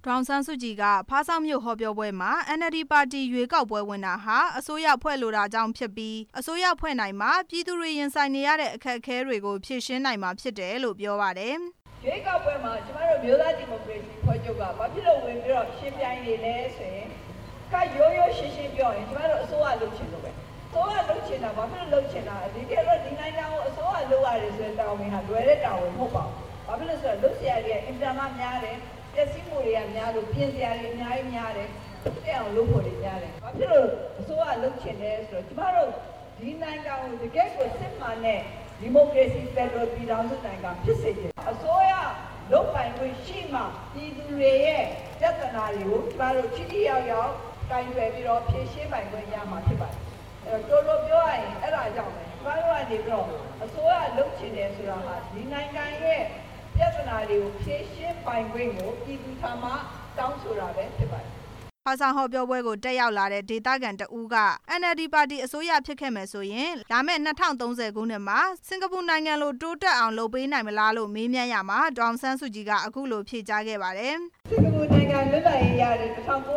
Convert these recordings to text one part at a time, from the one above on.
ဒေါ်အောင်ဆန်းစုကြည်ကဖားဆောင်းမြို့ဟောပြောပွဲမှာ NLD ပါတီရွေးကောက်ပွဲဝင်တာဟာအစိုးရဖွဲ့လိုတာကြောင့်ဖြစ်ပြီးအစိုးရဖွဲ့နိုင်မှာပြည်သူတွေရင်ဆိုင်နေရတဲ့အခက်အခဲတွေကိုဖြေရှင်းနိုင်မှာဖြစ်တယ်လို့ပြောပါတယ်ရွေးကောက်ပွဲမှာကျမတို့မျိုးသားဒီမိုကရေစီဖွဲ့ချုပ်ကဘာဖြစ်လို့ဝင်ပြီးတော့ရှင်းပြိုင်နေလဲဆိုရင်ကရိုးရိုးရှင်းရှင်းပြောရင်ကျမတို့အစိုးရလုပ်ချင်လို့ပဲအစိုးရလုပ်ချင်တာဘာဖြစ်လို့လုပ်ချင်တာဒီကေတော့ဒီနိုင်ငံကိုအစိုးရလုပ်ရတယ်ဆိုတဲ့တာဝန်ဟာလွယ်တဲ့တာဝန်မဟုတ်ပါဘူးဘာဖြစ်လို့ဆိုတော့လုပ်စရာတွေအင်တာနက်များတယ်ပျက်စီးမှုတွေကများလို့ပြင်စရာတွေအများကြီးများတယ်တဲ့အောင်လုပ်ဖို့တွေများတယ်ဘာဖြစ်လို့အစိုးရလုပ်ချင်တယ်ဆိုတော့ကျမတို့ဒီနိုင်ငံကိုတကယ်ကိုစစ်မှန်တဲ့ဒီမိုကရေစီဖက်ဒရယ်ပြည်ထောင်စုနိုင်ငံဖြစ်စေချင်အစိုးရလုပ်ပိုင်ခွင့်ရှိမှပြည်သူတွေရဲ့ပြဿနာတွေကိုကျမတို့ထိထိရောက်ရောက်တိုင်ပယ်ပြီးတော့ဖြေရှင်းပိုင်ခွင့်ရမှာဖြစ်ပါတယ်တော်တော်ပြောရရင်အဲ့ဒါကြောင့်ပဲကျမတို့ကနေပြီးတော့အစိုးရလုပ်ချင်တယ်ဆိုတာဟာဒီနိုင်ငံရဲ့ပြဿနာတွေကိုဖြေရှင်းပိုင်ခွင့်ကိုပြည်သူထံမှတောင်းဆိုတာပဲဖြစ်ပါတယ်ဖားဆောင်းဟောပြောပွဲကိုတက်ရောက်လာတဲ့ဒေသခံတဦးက NLD ပါတီအစိုးရဖြစ်ခဲ့မယ်ဆိုရင်လာမယ့်2030ခုနှစ်မှာစင်ကာပူနိုင်ငံလိုတိုးတက်အောင်လုပ်ပေးနိုင်မလားလို့မေးမြန်းရမှာဒေါ်အောင်ဆန်းစုကြည်ကအခုလိုဖြေကြားခဲ့ပါတယ်စင်ကာပူနိုင်ငံလွတ်လပ်ရေးရတယ်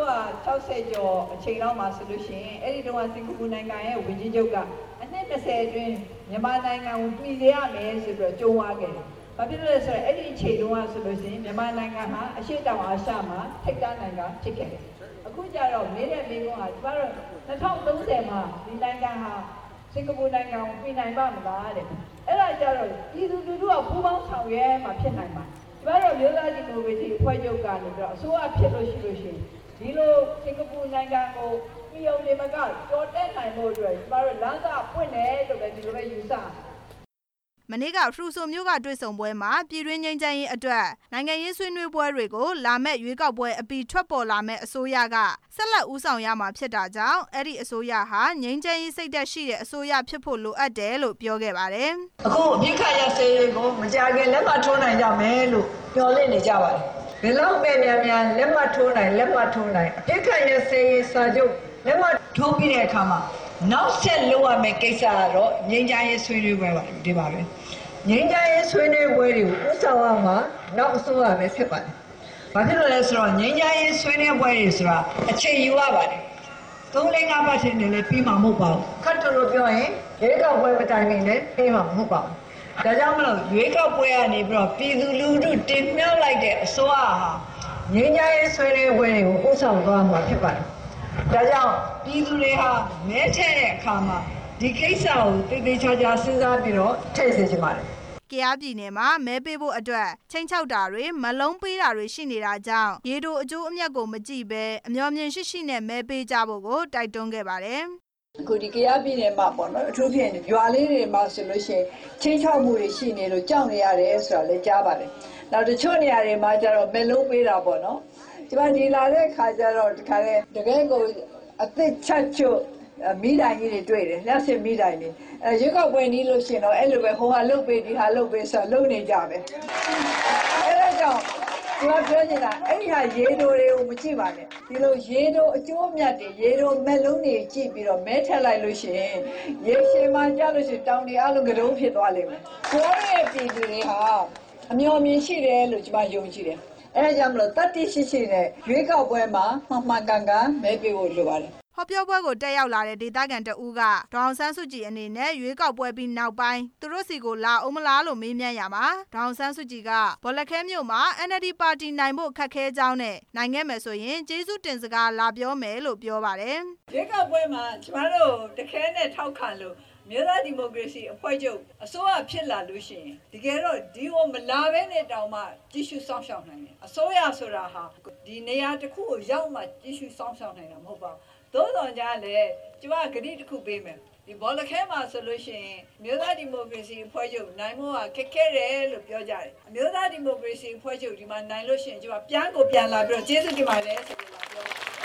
1960ကျော်အချိန်လောက်မှာဆိုလို့ရှိရင်အဲ့ဒီတုန်းကစင်ကာပူနိုင်ငံရဲ့ဝန်ကြီးချုပ်ကအနှစ်20အတွင်းမြန်မာနိုင်ငံကိုပြည်စေရမယ်ဆိုပြီးတော့ကြိုးဝါခဲ့တယ်ဘာဖြစ်လို့လဲဆိုတော့အဲ့ဒီအချိန်တုန်းကဆိုလို့ရှိရင်မြန်မာနိုင်ငံဟာအရှေ့တောင်အာရှမှာထိပ်တန်းနိုင်ငံဖြစ်ခဲ့တယ်အခုကျတော့မင်းနဲ့မင်းကကျမတို့2030မှာဒီနိုင်ငံဟာစင်ကာပူနိုင်ငံကိုပြည်နိုင်ပါမလားတဲ့အဲ့ဒါကျတော့ပြည်သူလူထုကပူးပေါင်းဆောင်ရွက်မှာဖြစ်နိုင်မှာကျမတို့မျိုးသားဒီမိုကရေစီအဖွဲ့ချုပ်ကနေပြီးတော့အစိုးရဖြစ်လို့ရှိလို့ရှိရင်ဒီလိုစင်ကာပူနိုင်ငံကိုပြည်အောင်နေမကကြော်တက်နိုင်ဖို့အတွက်ကျမတို့လမ်းစာပွင့်တယ်လို့ပဲဒီလိုပဲယူဆမနေ့ကဖရူဆိုမြို့ကတွေ့ဆုံပွဲမှာပြည်တွင်းငြိမ်းချမ်းရေးအတွက်နိုင်ငံရေးဆွေးနွေးပွဲတွေကိုလာမဲ့ရွေးကောက်ပွဲအပြီးထွက်ပေါ်လာမဲ့အစိုးရကဆက်လက်ဦးဆောင်ရမှာဖြစ်တာကြောင့်အဲ့ဒီအစိုးရဟာငြိမ်းချမ်းရေးစိတ်ဓာတ်ရှိတဲ့အစိုးရဖြစ်ဖို့လိုအပ်တယ်လို့ပြောခဲ့ပါတယ်အခုအပြစ်ခတ်ရစေးကိုမကြခင်လက်မှတ်ထိုးနိုင်ကြမယ်လို့မျှော်လင့်နေကြပါတယ်ဘယ်လောက်ပဲများများလက်မှတ်ထိုးနိုင်အပြစ်ခတ်ရစေးစာချုပ်လက်မှတ်ထိုးပြီးတဲ့အခါမှာနောက်ဆက်လုပ်ရမယ့်ကိစ္စကတော့ငြိမ်းချမ်းရေးဆွေးနွေးပွဲပါဒီပါပဲငြိမ်းချမ်းရေးဆွေးနွေးပွဲတွေကိုဥဆောင်အောင်မှာနောက်အစိုးရပဲဖြစ်ပါတယ်။ဘာဖြစ်လို့လဲဆိုတော့ငြိမ်းချမ်းရေးဆွေးနွေးပွဲတွေဆိုတာအချိန်ယူရပါတယ်။3-5ပတ်ချင်းနဲ့လည်းပြီးမှာမဟုတ်ပါဘူး။ခတ်တူလို့ပြောရင်ရွေးကောက်ပွဲမတိုင်ခင်လည်းပြီးမှာမဟုတ်ပါဘူး။ဒါကြောင့်မလို့ရွေးကောက်ပွဲကနေပြီးတော့ပြည်သူလူထုတင်မြှောက်လိုက်တဲ့အစိုးရဟာငြိမ်းချမ်းရေးဆွေးနွေးပွဲတွေကိုဥဆောင်သွားမှာဖြစ်ပါတယ်။ဒါကြောင့်ပြည်သူတွေဟာမဲထည့်တဲ့အခါမှာဒီကိစ္စကိုသေသေးချာချာစဉ်းစားပြီးတော့ထည့်စေချင်ပါတယ်ကယားပြည်နယ်မှာမဲပေးဖို့အတွက်ချိန်ချောက်တာတွေမလုံးပေးတာတွေရှိနေတာကြောင့်ရေတိုအကျိုးအမြတ်ကိုမကြည့်ပဲအမျှော်မြင်ရှိနဲ့မဲပေးကြဖို့ကိုတိုက်တွန်းခဲ့ပါတယ်အခုဒီကယားပြည်နယ်မှာပေါ့နော်အထူးဖြင့်ရွာလေးတွေမှာဆိုလို့ရှိရင်ချိန်ချောက်မှုတွေရှိနေလို့ကြောက်နေရတယ်ဆိုတာလည်းကြားပါတယ်နောက်တချို့နေရာတွေမှာကျတော့မဲလုံးပေးတာပေါ့နော်ဒီမှာဒီလာတဲ့ခါကျတော့ဒီခါလေးတကယ်ကိုအသက်ချက်ချွတ်မိတိုင်းကြီးတွေတွေ့တယ်လက်စစ်မိတိုင်းတွေရွေးကောက်ပွဲနီးလို့ရှိရင်တော့အဲ့လိုပဲဟိုဟာလုတ်ပေးဒီဟာလုတ်ပေးဆိုလုတ်နေကြပဲအဲ့ဒါကြောင့်ဒီမှာပြောနေတာအဲ့ဒီဟာရေတိုတွေကိုမကြည့်ပါနဲ့ဒီလိုရေတိုအကျိုးအမြတ်တွေရေတိုမက်လုံးတွေကြည့်ပြီးတော့မဲထက်လိုက်လို့ရှိရင်ရေရှည်မှကြားလို့ရှိရင်တောင်တွေအလုံးကတုံးဖြစ်သွားလိမ့်မယ်ကိုယ့်ရဲ့ပြည်သူတွေဟာအမျှော်မြင်ရှိတယ်လို့ကျွန်မယုံကြည်တယ်အဲ့ဒါကြောင့်မလို့တတိရှိနဲ့ရွေးကောက်ပွဲမှာမှန်ကန်မဲပေးဖို့လိုပါတယ်ဟောပြောပွဲကိုတက်ရောက်လာတဲ့ဒေသခံတဦးကဒေါအောင်ဆန်းစုကြည်အနေနဲ့ရွေးကောက်ပွဲပြီးနောက်ပိုင်းသူတို့စီကိုလာအောင်မလားလို့မေးမြန်းရမှာဒေါအောင်ဆန်းစုကြည်ကဘောလခဲမြို့မှာ NLD ပါတီနိုင်ဖို့ခက်ခဲကြောင်းနဲ့နိုင်ခဲ့မယ်ဆိုရင်ကျေးဇူးတင်စကားလာပြောမယ်လို့ပြောပါတယ်ရွေးကောက်ပွဲမှာကျမတို့တခဲနဲ့ထောက်ခံလို့မြို့သားဒီမိုကရေစီအဖွဲ့ချုပ်အစိုးရဖြစ်လာလို့ရှိရင်တကယ်တော့ဒီကိုမလာဘဲနဲ့တောင်မှကြီးစုစောင့်ရှောက်နိုင်တယ်အစိုးရဆိုတာဟာဒီနေရာတစ်ခုကိုရောက်မှကြီးစုစောင့်ရှောက်နိုင်တာမဟုတ်ပါဘူးသို့တော်ကြလည်းကျမဂတိတစ်ခုပေးမယ်ဒီဘောလခဲမှာဆိုလို့ရှိရင်မြို့သားဒီမိုကရေစီအဖွဲ့ချုပ်နိုင်ဖို့ဟာခက်ခဲတယ်လို့ပြောကြတယ်အမျိုးသားဒီမိုကရေစီအဖွဲ့ချုပ်ဒီမှာနိုင်လို့ရှိရင်ကျမပြန်လာပြီးတော့ကျေးဇူးတင်ပါတယ်ဆိုပြီးလာပြော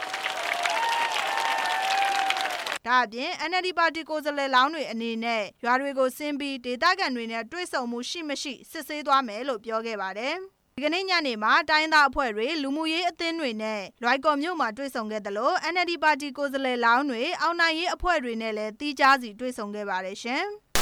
ဒါအပြင် NLD ပါတီကိုယ်စားလှယ်လောင်းတွေအနေနဲ့ရွာတွေကိုဆင်းပြီးဒေသခံတွေနဲ့တွေ့ဆုံမှုရှိမရှိစစ်ဆေးသွားမယ်လို့ပြောခဲ့ပါတယ်ဒီကနေ့ညနေမှာတိုင်းသားအဖွဲ့တွေလူမှုရေးအသင်းတွေနဲ့လွိုင်ကော်မြို့မှာတွေ့ဆုံခဲ့တယ်လို့ NLD ပါတီကိုယ်စားလှယ်လောင်းတွေအောင်နိုင်ရေးအဖွဲ့တွေနဲ့လည်းတီးခြားစီတွေ့ဆုံခဲ့ပါတယ်ရှင်